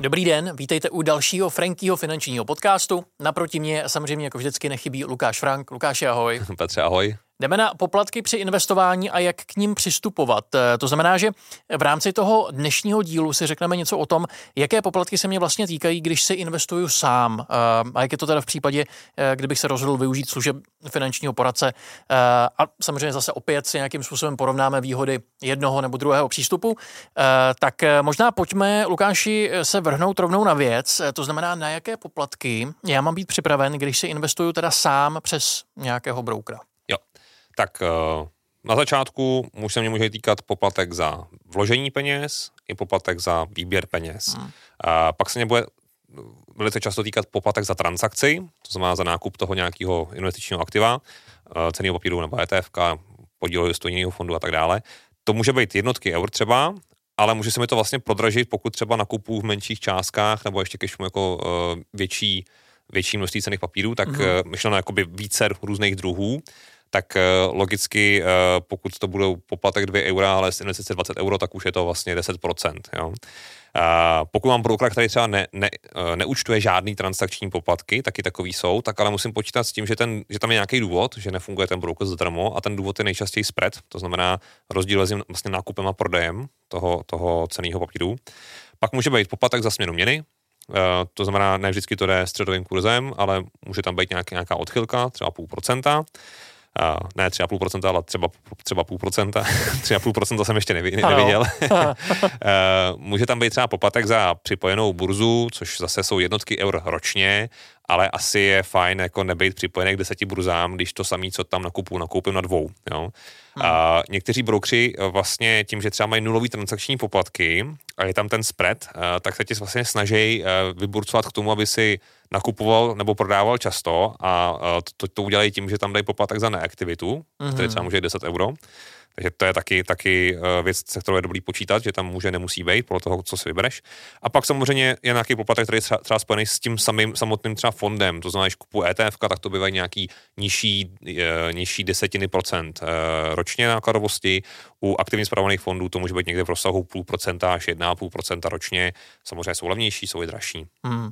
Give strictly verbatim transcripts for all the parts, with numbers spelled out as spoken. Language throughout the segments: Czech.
Dobrý den, vítejte u dalšího Frankyho finančního podcastu. Naproti mě samozřejmě jako vždycky nechybí Lukáš Frank. Lukáši, ahoj. Petře, ahoj. Jdeme na poplatky při investování a jak k ním přistupovat. To znamená, že v rámci toho dnešního dílu si řekneme něco o tom, jaké poplatky se mě vlastně týkají, když si investuju sám. A jak je to teda v případě, kdybych se rozhodl využít služeb finančního poradce. A samozřejmě zase opět si nějakým způsobem porovnáme výhody jednoho nebo druhého přístupu. Tak možná pojďme, Lukáši, se vrhnout rovnou na věc. To znamená, na jaké poplatky já mám být připraven, když si investuju teda sám přes nějakého broukera. Jo, tak na začátku už se mě může týkat poplatek za vložení peněz i poplatek za výběr peněz. Hmm. A pak se mě bude velice často týkat poplatek za transakci, to znamená za nákup toho nějakého investičního aktiva, cenného papíru nebo E T F, podílu stojního fondu a tak dále. To může být jednotky eur třeba, ale může se mi to vlastně prodražit, pokud třeba nakupuju v menších částkách nebo ještě když jako větší, větší množství cenných papírů, tak mm-hmm. myšleno jakoby více různých druhů, tak logicky pokud to budou poplatek dvě eura, ale z investice dvacet euro, tak už je to vlastně deset procent. Jo. A pokud mám broukera, který třeba ne, ne, neúčtuje žádný transakční poplatky, taky takový jsou, tak ale musím počítat s tím, že, ten, že tam je nějaký důvod, že nefunguje ten broker zadarmo a ten důvod je nejčastěji spread, to znamená rozdíl mezi vlastně nákupem a prodejem toho, toho cenného papíru. Pak může být poplatek za směnu měny, to znamená, ne vždycky to jde středovým kurzem, ale může tam být nějaká, nějaká odchylka, třeba půl procenta. Uh, ne tři a půl procenta, ale třeba, třeba půl procenta. tři a půl procenta jsem ještě nevi, neviděl. uh, může tam být třeba poplatek za připojenou burzu, což zase jsou jednotky eur ročně, ale asi je fajn jako nebejt připojený k deseti burzám, když to samý, co tam nakupuju, nakoupím na dvou. Jo? Hmm. Uh, někteří broukři vlastně tím, že třeba mají nulový transakční poplatky a je tam ten spread, uh, tak se ti vlastně snaží uh, vyburcovat k tomu, aby si nakupoval nebo prodával často a uh, to, to udělají tím, že tam dají poplatek za neaktivitu, hmm. který třeba může být deset euro. Takže to je taky, taky věc, se kterou je dobrý počítat, že tam může, nemusí být, podle toho, co si vybereš. A pak samozřejmě je nějaký poplatek, který je třeba, třeba spojený s tím samým samotným třeba fondem. To znamená, že kupuji E T F, tak to bývají nějaký nižší, nižší desetiny procent ročně nákladovosti. U aktivně spravovaných fondů to může být někde v rozsahu půl procenta až jedna a půl procenta ročně. Samozřejmě jsou levnější, jsou i dražší. Hmm.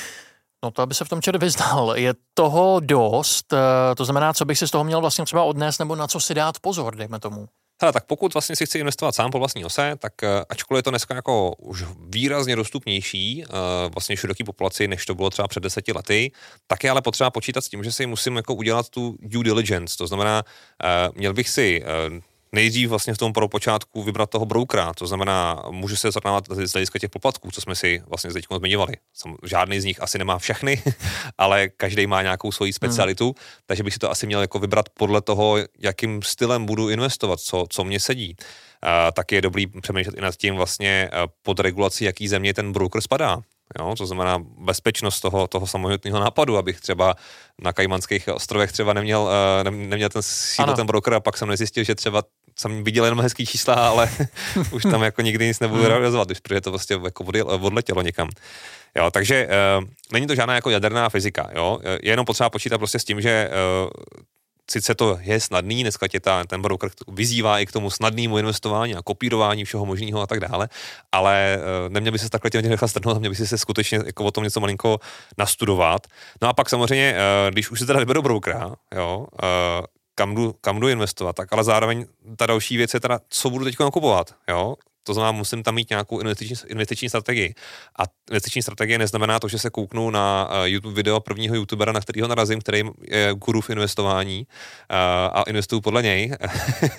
No to, aby se v tom člověk vyznal, je toho dost, to znamená, co bych si z toho měl vlastně třeba odnést, nebo na co si dát pozor, dejme tomu. Hele, tak pokud vlastně si chci investovat sám po vlastní ose, tak ačkoliv je to dneska jako už výrazně dostupnější vlastně široký populaci, než to bylo třeba před deseti lety, tak je ale potřeba počítat s tím, že si musím jako udělat tu due diligence, to znamená, měl bych si nejdřív vlastně v tom prvopočátku vybrat toho broukera, to znamená, můžu se zrovnávat z hlediska těch poplatků, co jsme si vlastně teď zmiňovali. Žádný z nich asi nemá všechny, ale každý má nějakou svoji specialitu, hmm. takže bych si to asi měl jako vybrat podle toho, jakým stylem budu investovat, co, co mě sedí. Uh, tak je dobrý přemýšlet i nad tím vlastně uh, pod regulací, jaký země ten broker spadá. Jo, to znamená bezpečnost toho, toho samostatného nápadu, abych třeba na Kajmanských ostrovech třeba neměl, uh, ne, neměl ten sídlo ten broker a pak jsem nezjistil, že třeba jsem viděl jenom hezký čísla, ale už tam jako nikdy nic nebudu realizovat, protože to prostě jako odletělo někam. Jo, takže uh, není to žádná jako jaderná fyzika, jo, je jenom potřeba počítat prostě s tím, že uh, sice to je snadný, dneska tě ta, ten broker vyzývá i k tomu snadnému investování a kopírování všeho možného a tak dále, ale uh, neměl by se takhle tě nechat strhnout, měl by si se skutečně jako o tom něco malinko nastudovat. No a pak samozřejmě, uh, když už si teda vyberu brokera, jo, uh, kam jdu, kam jdu investovat, tak ale zároveň ta další věc je teda, co budu teď nakupovat, jo. To znamená, musím tam mít nějakou investiční, investiční strategii. A investiční strategie neznamená to, že se kouknu na uh, YouTube video prvního youtubera, na kterýho narazím, který je guru v investování uh, a investuju podle něj. uh,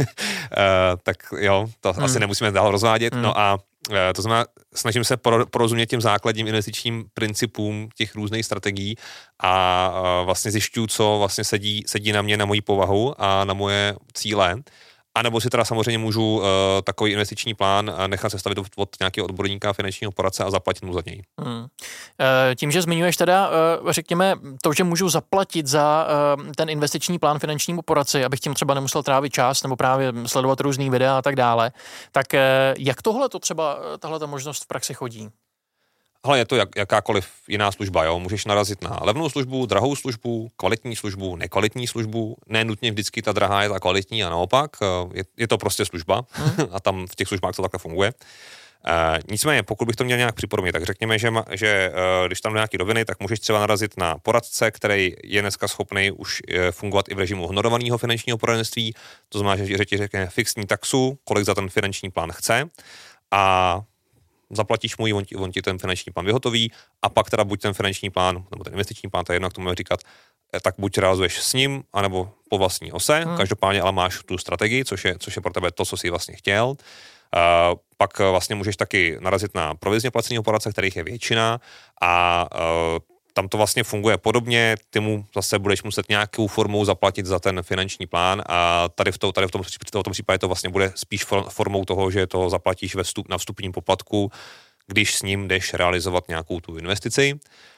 tak jo, to hmm. asi nemusíme dál rozvádět. Hmm. No a uh, to znamená, snažím se porozumět těm základním investičním principům těch různých strategií a uh, vlastně zjišťuju, co vlastně sedí, sedí na mě, na moji povahu a na moje cíle. A nebo si teda samozřejmě můžu uh, takový investiční plán nechat sestavit od nějakého odborníka, finančního poradce a zaplatit mu za něj. Hmm. E, tím, že zmiňuješ teda, e, řekněme, to, že můžu zaplatit za e, ten investiční plán finančnímu poradci, abych tím třeba nemusel trávit čas nebo právě sledovat různý videa a tak dále, tak e, jak tohle to třeba, tahle ta možnost v praxi chodí? Hele, je to jak, jakákoliv jiná služba, jo. Můžeš narazit na levnou službu, drahou službu, kvalitní službu, nekvalitní službu. Ne nutně vždycky ta drahá je ta kvalitní a naopak. Je, je to prostě služba hmm. a tam v těch službách to takhle funguje. Uh, nicméně, pokud bych to měl nějak připodobnit, tak řekněme, že, ma, že uh, když tam do nějaký roviny, tak můžeš třeba narazit na poradce, který je dneska schopný už uh, fungovat i v režimu honorovaného finančního poradenství, to znamená, že ti řekne fixní taxu, kolik za ten finanční plán chce a zaplatíš mu ji, on ti, on ti ten finanční plán vyhotoví a pak teda buď ten finanční plán, nebo ten investiční plán, to je jedno, jak to můžeme říkat, tak buď realizuješ s ním, anebo po vlastní ose, hmm. každopádně ale máš tu strategii, což je, což je pro tebe to, co jsi vlastně chtěl. Uh, pak vlastně můžeš taky narazit na provizně placeného poradce, kterých je většina a uh, tam to vlastně funguje podobně, ty mu zase budeš muset nějakou formou zaplatit za ten finanční plán a tady v, to, tady v, tom, v tom případě to vlastně bude spíš formou toho, že to zaplatíš ve vstup, na vstupním poplatku, když s ním jdeš realizovat nějakou tu investici.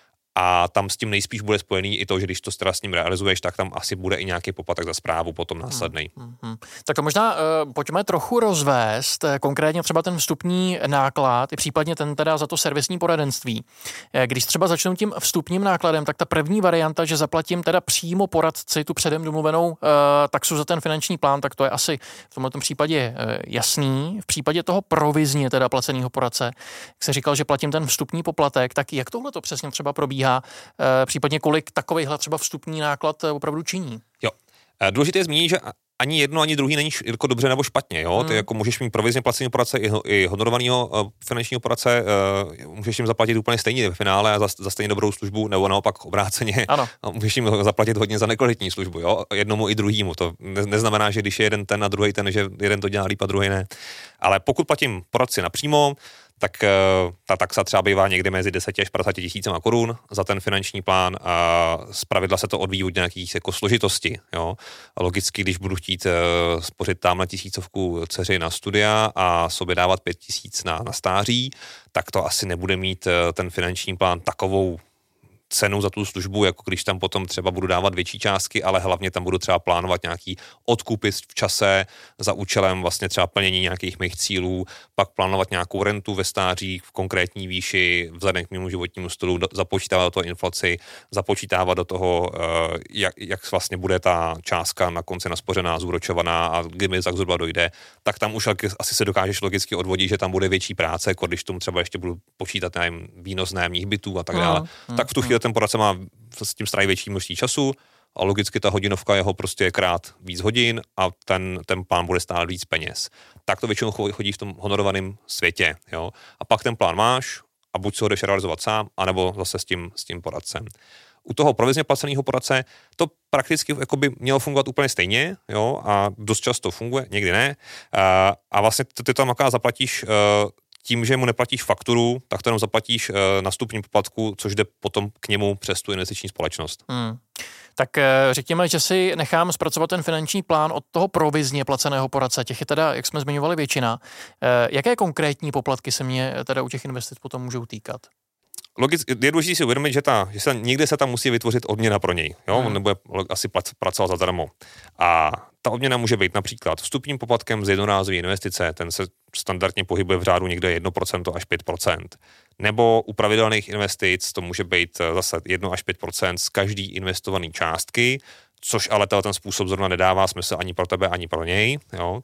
A tam s tím nejspíš bude spojený i to, že když to teda s ním realizuješ, tak tam asi bude i nějaký poplatek za správu potom následnej. Hmm, hmm, hmm. Tak to možná uh, pojďme trochu rozvést, konkrétně třeba ten vstupní náklad, i případně ten teda za to servisní poradenství. Když třeba začnu tím vstupním nákladem, tak ta první varianta, že zaplatím teda přímo poradci tu předem domluvenou uh, taxu za ten finanční plán, tak to je asi v tomto případě uh, jasný. V případě toho provizně teda placeného poradce, jak se říkal, že platím ten vstupní poplatek, tak jak tohle to přesně třeba probíhá? Případně kolik takovejhle třeba vstupní náklad opravdu činí? Jo. Důležité je zmínit, že ani jedno, ani druhý není jako dobře nebo špatně. Jo? Hmm. Ty jako můžeš mít provizně placeného poradce i, i honorovaného uh, finančního poradce, uh, můžeš jim zaplatit úplně stejně v finále a za, za stejně dobrou službu, nebo naopak obráceně. Ano. Můžeš jim zaplatit hodně za nekvalitní službu, jo? Jednomu i druhému. To ne, neznamená, že když je jeden ten a druhý ten, že jeden to dělá líp a druhý ne. Ale pokud platím poradci napřímo, tak uh, ta taxa třeba bývá někde mezi deset až padesát tisícema korun za ten finanční plán a zpravidla se to odvíjí od nějakých jako složitosti. Jo? A logicky, když budu chtít uh, spořit tamhle tisícovku dceři na studia a sobě dávat pět tisíc na, na stáří, tak to asi nebude mít uh, ten finanční plán takovou cenu za tu službu, jako když tam potom třeba budu dávat větší částky, ale hlavně tam budu třeba plánovat nějaký odkupy v čase za účelem vlastně třeba plnění nějakých mých cílů, pak plánovat nějakou rentu ve stáří v konkrétní výši vzhledem k mému životnímu stylu, započítávat do toho inflaci, započítávat do toho, jak, jak vlastně bude ta částka na konci naspořená, zúročovaná a kdy mi tak zhruba dojde, tak tam už asi se dokážeš logicky odvodit, že tam bude větší práce, jako když tomu třeba ještě budu počítat nevím, výnos nájemních bytů a tak dále. Hmm, hmm, tak v tu chvíli ten poradce má s tím stráví větší množství času a logicky ta hodinovka jeho prostě je krát víc hodin a ten, ten plán bude stát víc peněz. Tak to většinou chodí v tom honorovaném světě. Jo? A pak ten plán máš a buď se ho jdeš realizovat sám, anebo zase s tím, s tím poradcem. U toho provizně placeného poradce to prakticky jako by mělo fungovat úplně stejně, jo? A dost často funguje, někdy ne. A, a vlastně ty, ty tam akorát zaplatíš tím, že mu neplatíš fakturu, tak to jenom zaplatíš uh, na stupní poplatku, což jde potom k němu přes tu investiční společnost. Hmm. Tak řekněme, že si nechám zpracovat ten finanční plán od toho provizně placeného poradce. Těch je teda, jak jsme zmiňovali, většina. Jaké konkrétní poplatky se mě teda u těch investic potom můžou týkat? Logicky je důležité si uvědomit, že, ta, že se, někde se tam musí vytvořit odměna pro něj. Jo? Hmm. On nebude asi pracovat zadarmo. A ta odměna může být například vstupním poplatkem z jednorázové investice, ten se standardně pohybuje v řádu někde jedno procento až pět procent. Nebo u pravidelných investic to může být zase jedno až pět procent z každý investované částky, což ale ten způsob zrovna nedává smysl ani pro tebe, ani pro něj. Jo?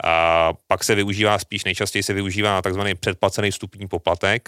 A pak se využívá, spíš nejčastěji se využívá takzvaný předplacený vstupní poplatek.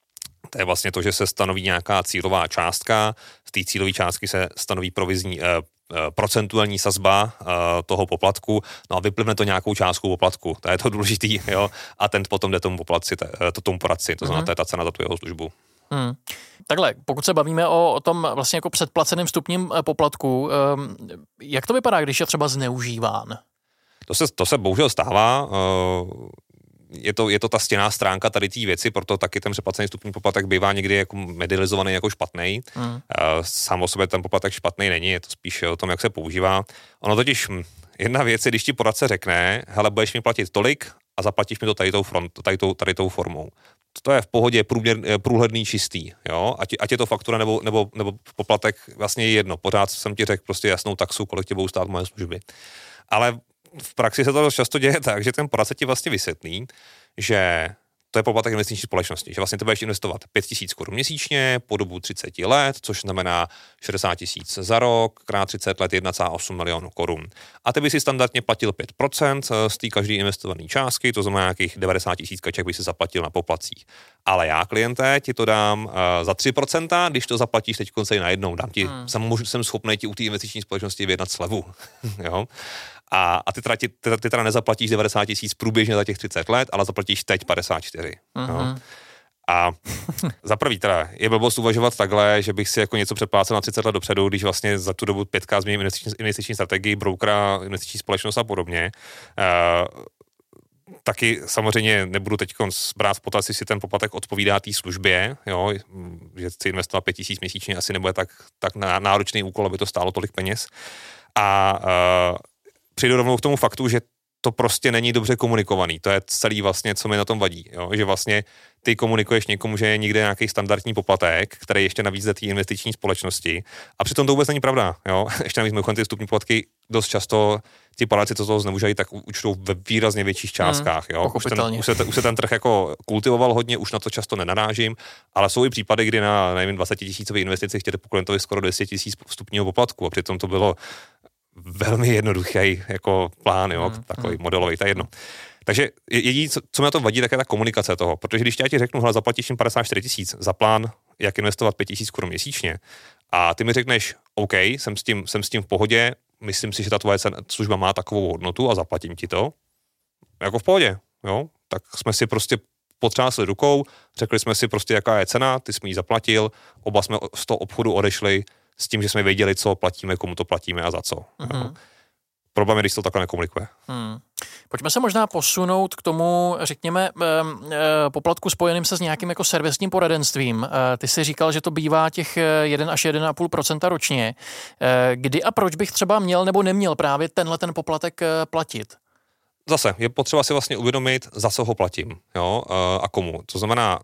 To je vlastně to, že se stanoví nějaká cílová částka, z té cílové částky se stanoví provizní eh, procentuální sazba uh, toho poplatku, no a vyplivne to nějakou částku poplatku, to je to důležitý, jo, a ten potom jde tomu poplatci, to tomu poradci, to znamená, to je ta cena za tu jeho službu. Hmm. Takhle, pokud se bavíme o, o tom vlastně jako předplaceném vstupním poplatku, um, jak to vypadá, když je třeba zneužíván? To se, to se bohužel stává, uh, Je to, je to ta stěná stránka tady té věci, proto taky ten předplacený vstupní poplatek bývá někdy jako medializovaný jako špatný. Mm. Sám o sobě ten poplatek špatný není, je to spíš o tom, jak se používá. Ono totiž, jedna věc je, když ti poradce řekne, hele, budeš mi platit tolik a zaplatíš mi to tady tou, front, tady tou, tady tou formou. To je v pohodě průměr, průhledný, čistý, jo? Ať, ať je to faktura nebo, nebo, nebo poplatek, vlastně je jedno. Pořád jsem ti řekl prostě jasnou taxu, kolik tě budou stát moje služby. Ale v praxi se to často děje tak, že ten poradce ti vlastně vysvětlí, že to je poplatek investiční společnosti, že vlastně ty budeš investovat pět tisíc korun měsíčně po dobu třicet let, což znamená šedesát tisíc za rok, krát třicet let jedna celá osm milionu korun. A ty by si standardně platil pět procent z té každé investované částky, to znamená nějakých devadesát tisíc kaček by si zaplatil na poplatcích. Ale já, klienté, ti to dám uh, za tři procenta, když to zaplatíš teď konce najednou, dám ti, hmm. jsem, jsem schopný ti u té investiční společnosti vyjednat slevu. Jo? A, a ty, teda, ty, ty teda nezaplatíš devadesát tisíc průběžně za těch třicet let, ale zaplatíš teď padesát čtyři. Mm-hmm. A za prvý teda je blbost uvažovat takhle, že bych si jako něco předplácel na třicet let dopředu, když vlastně za tu dobu pětkrát změním investiční, investiční strategii, broukera, investiční společnost a podobně. Uh, taky samozřejmě nebudu teď brát v potaz, jestli ten poplatek odpovídá té službě, jo, že chci investovat pět tisíc měsíčně, asi nebude tak, tak náročný úkol, aby to stálo tolik peněz. A uh, přijdu rovnou k tomu faktu, že to prostě není dobře komunikovaný. To je celý vlastně, co mi na tom vadí. Jo? Že vlastně ty komunikuješ někomu, že je někde nějaký standardní poplatek, který ještě navíc jde té investiční společnosti. A přitom to vůbec není pravda. Jo? Ještě navíc mimochodem ty vstupní poplatky dost často ti paláci, co toho zneužívají, tak účtou ve výrazně větších částkách. Jo? Už, ten, už, se, už se ten trh jako kultivoval hodně, už na to často nenarážím, ale jsou i případy, kdy na nevím, dvacet tisícové investici chtěli po klientovi skoro dvě stě tisíc vstupního poplatku a přitom to bylo velmi jednoduchý jako plán, jo, hmm, takový hmm. modelový, to je jedno. Takže jediné, co, co mi na to vadí, tak je ta komunikace toho, protože když já ti řeknu, hele, zaplatíš jim padesát čtyři tisíc za plán, jak investovat pět tisíc korun měsíčně, a ty mi řekneš, OK, jsem s tím, jsem s tím v pohodě, myslím si, že ta tvoje služba má takovou hodnotu a zaplatím ti to, jako v pohodě, jo, tak jsme si prostě potřásli rukou, řekli jsme si prostě, jaká je cena, ty jsi mi ji zaplatil, oba jsme z toho obchodu odešli s tím, že jsme věděli, co platíme, komu to platíme a za co. Mm-hmm. Problém je, když to takhle nekomunikuje. Hmm. Pojďme se možná posunout k tomu, řekněme, poplatku spojeným se s nějakým jako servisním poradenstvím. Ty jsi říkal, že to bývá těch jedna až jedna celá pět procenta ročně. Kdy a proč bych třeba měl nebo neměl právě tenhle ten poplatek platit? Zase, je potřeba si vlastně uvědomit, za co ho platím, jo, a komu. To znamená,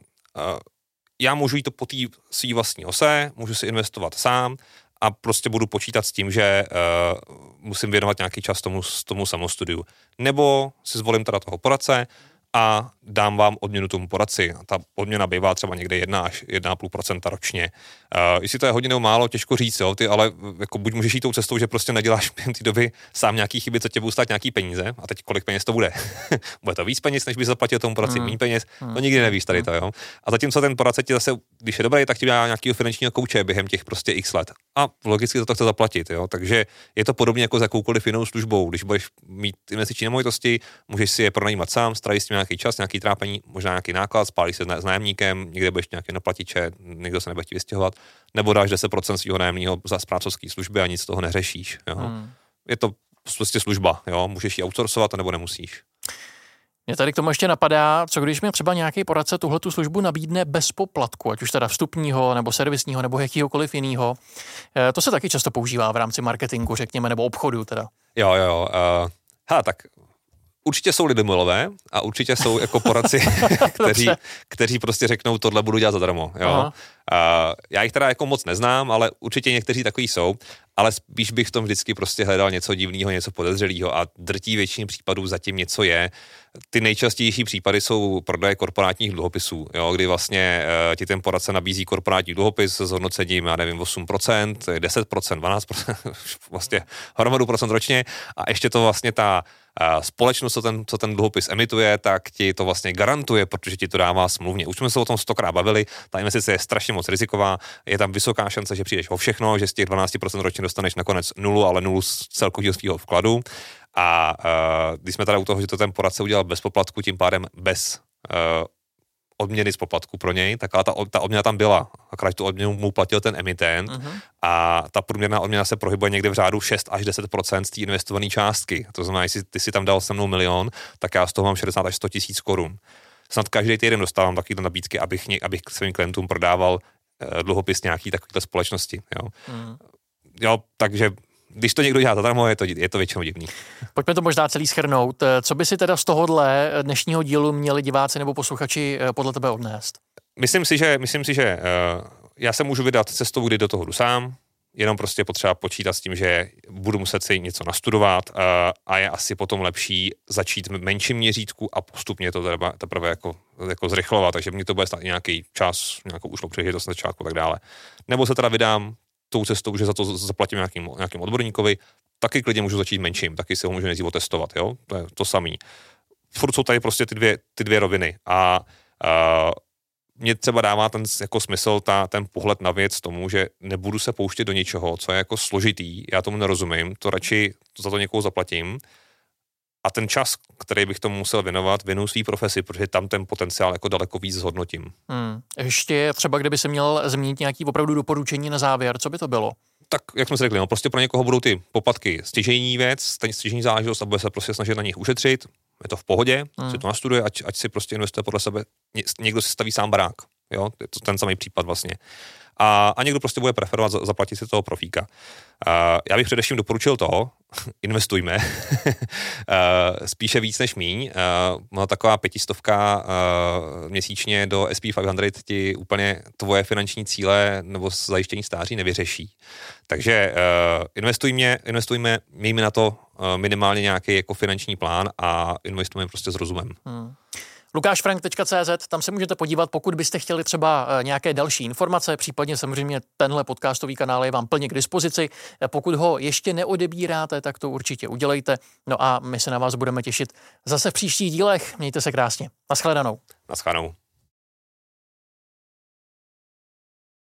já můžu jít to po té svý vlastní ose, můžu si investovat sám a prostě budu počítat s tím, že uh, musím věnovat nějaký čas tomu, tomu samostudiu. Nebo si zvolím teda toho poradce a dám vám odměnu tomu poradci. Ta odměna bývá třeba někde jedna až jedna celá pět procenta ročně. Uh, jestli to je hodně nebo málo, těžko říct, jo, ty ale jako buď můžeš jít tou cestou, že prostě neděláš během té doby sám nějaký chyby, co tě budou stát nějaký peníze, a teď kolik peněz to bude. Bude to víc peněz, než by zaplatil tomu poradci, hmm. méně peněz, hmm. to nikdy nevíš tady to, jo. A zatímco ten poradce ti zase, když je dobrý, tak ti dá nějakého finančního kouče během těch prostě x let. A logicky to chce zaplatit, jo. Takže je to podobně jako s jakoukoliv jinou službou. Když budeš mít investiční nemovitosti, můžeš si je pronajímat sám, strávíš s tím nějaký čas, nějaký trápení, možná nějaký náklad, spálíš se s nájemníkem, někde budeš nějaký neplatiče, někdo se nebude chtít vystěhovat, nebo dáš deset procent svého nájemního za správcovské služby a nic z toho neřešíš. Jo. Hmm. Je to prostě služba, jo. Můžeš ji outsourcovat, nebo nemusíš. Mě tady k tomu ještě napadá, co když mi třeba nějaký poradce tuhletu službu nabídne bez poplatku, ať už teda vstupního, nebo servisního, nebo jakýhokoliv jiného. To se taky často používá v rámci marketingu, řekněme, nebo obchodu teda. Jo, jo. Uh, ha, tak určitě jsou lidemilové a určitě jsou jako poradci, kteří, kteří prostě řeknou, tohle budu dělat zadarmo. Jo? Uh, já jich teda jako moc neznám, ale určitě někteří takový jsou, ale spíš bych v tom vždycky prostě hledal něco divného, něco podezřelého a drtí většině případů zatím něco je. Ty nejčastější případy jsou prodeje korporátních dluhopisů, jo? Kdy vlastně uh, ti ten poradce nabízí korporátní dluhopis s hodnocením, já nevím, osm procent, deset procent, dvanáct procent, vlastně hromadu procent ročně a ještě to vlastně ta společnost, co ten, co ten dluhopis emituje, tak ti to vlastně garantuje, protože ti to dává smluvně. Už jsme se o tom stokrát bavili, ta investice je strašně moc riziková, je tam vysoká šance, že přijdeš o všechno, že z těch dvanáct procent ročně dostaneš nakonec nulu, ale nulu z celkového svého vkladu. A uh, když jsme teda u toho, že to ten poradce udělal bez poplatku, tím pádem bez uh, odměny z poplatku pro něj, tak ale ta, ta odměna tam byla. Akorát tu odměnu mu platil ten emitent uh-huh. a ta průměrná odměna se pohybuje někde v řádu šest až deset procent z té investované částky. To znamená, jestli ty si tam dal se mnou milion, tak já z toho mám šedesát až sto tisíc korun. Snad každý týden dostávám takovýhle nabídky, abych, abych svým klientům prodával eh, dluhopis nějaký takovýhle společnosti. Jo, uh-huh. jo takže když to někdo dělá zadarmo, je to, je to většinou divný. Pojďme to možná celý shrnout. Co by si teda z tohohle dnešního dílu měli diváci nebo posluchači podle tebe odnést? Myslím si, že, myslím si, že uh, já se můžu vydat cestou, kdy do toho jdu sám. jenom prostě potřeba počítat s tím, že budu muset si něco nastudovat uh, a je asi potom lepší začít v menším měřítku a postupně to teda teprve jako, jako zrychlovat, takže mě to bude stát nějaký čas, nějakou ušlou příležitost na začátku a tak dále. Nebo se teda vydám tou cestou, že za to zaplatím nějakým, nějakým odborníkovi, taky klidně můžu začít menším, taky si ho můžu nejdřív otestovat, jo, to je to samý. Furt jsou tady prostě ty dvě, ty dvě roviny a uh, mě třeba dává ten jako smysl, ta, ten pohled na věc tomu, že nebudu se pouštět do něčeho, co je jako složitý, já tomu nerozumím, to radši za to někoho zaplatím a ten čas, který bych tomu musel věnovat, věnuju svý profesi, protože tam ten potenciál jako daleko víc zhodnotím. Hmm. Ještě třeba, kdyby se měl zmínit nějaký opravdu doporučení na závěr, co by to bylo? Tak, jak jsme si řekli, no, prostě pro někoho budou ty poplatky stěžejní věc, ten stěžejní záležitost a bude se prostě snažit na nich ušetřit, je to v pohodě, hmm. si to nastuduje, ať, ať si prostě investuje podle sebe, někdo si staví sám barák, jo, je to ten samý případ vlastně. A, a někdo prostě bude preferovat zaplatit si toho profíka. Uh, já bych především doporučil to, investujme, uh, spíše víc než míň. Uh, taková pětistovka uh, měsíčně do S P pět set ti úplně tvoje finanční cíle nebo zajištění stáří nevyřeší. Takže uh, investujme, investujme, mějme na to uh, minimálně nějaký jako finanční plán a investujme prostě s rozumem. Hmm. lukáš frank tečka cé zet, tam se můžete podívat, pokud byste chtěli třeba nějaké další informace, případně samozřejmě tenhle podcastový kanál je vám plně k dispozici. Pokud ho ještě neodebíráte, tak to určitě udělejte. No a my se na vás budeme těšit zase v příštích dílech. Mějte se krásně. Naschledanou. Naschledanou.